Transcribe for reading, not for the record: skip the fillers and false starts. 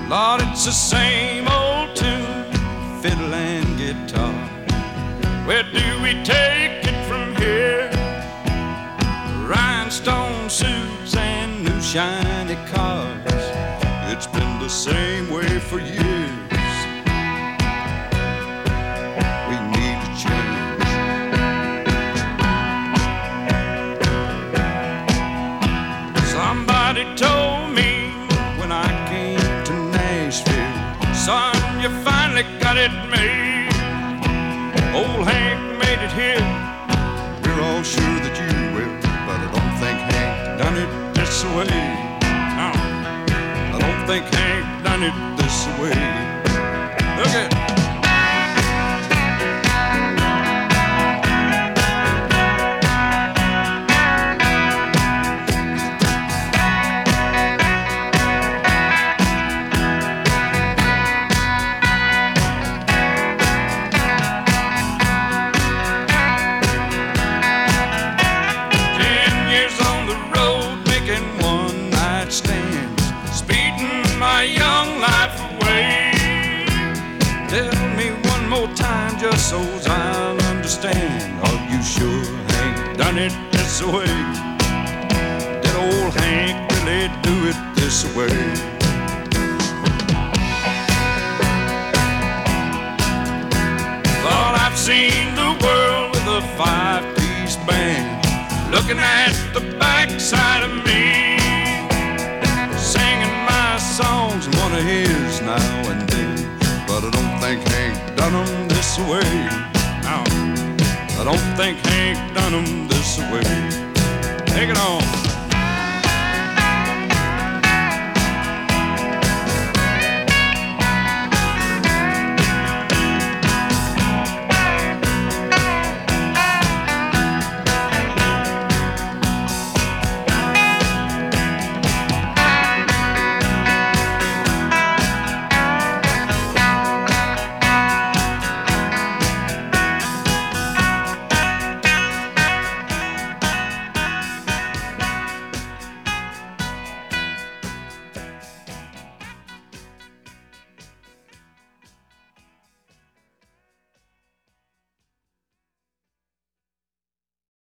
Lord, it's the same old tune, fiddle and guitar. Where do we take it from here? Rhinestone suits and new shiny cars. It's been the same way for years. We need a change. Somebody told me when I came to Nashville, son, you finally got it made. Old Hank made it here. We're all sure that you will, but I don't think Hank done it this way. No, I don't think Hank done it this way. Look at it. 10 years on the road, making one-night stands, speeding my young life away. Tell me one more time, just so I'll understand. Are you sure Hank done it this way? Did old Hank really do it this way? Well, I've seen the world with a five-piece band, looking at the backside of me, singing my songs and one of his now and then. But I don't think Hank done 'em this way. No, I don't think Hank done 'em this way. Take it on.